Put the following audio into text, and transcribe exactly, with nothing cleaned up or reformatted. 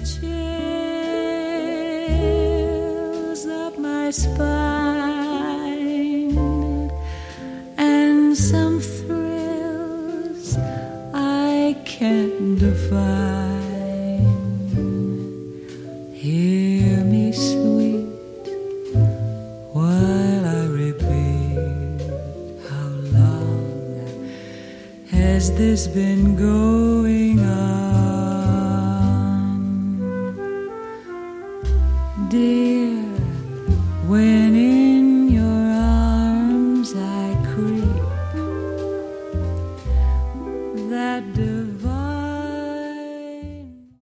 chills up my spine, and some thrills I can't define. Hear me, sweet, while I repeat, how long has this been going on?